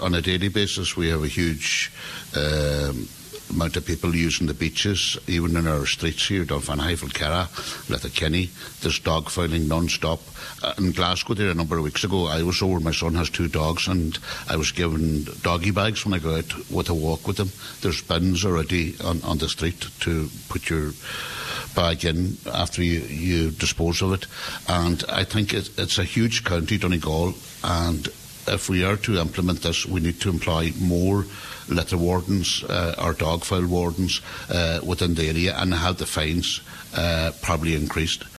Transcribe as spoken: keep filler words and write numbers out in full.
On a daily basis, we have a huge um, amount of people using the beaches, even in our streets here, Dunfanaghy, Cara, Letterkenny. There's dog fouling non-stop. Uh, in Glasgow there a number of weeks ago, I was over, my son has two dogs, and I was given doggy bags when I go out with a walk with them. There's bins already on, on the street to put your bag in after you, you dispose of it. And I think it, it's a huge county, Donegal, and if we are to implement this, we need to employ more litter wardens uh, or dog fowl wardens uh, within the area, and have the fines uh, probably increased.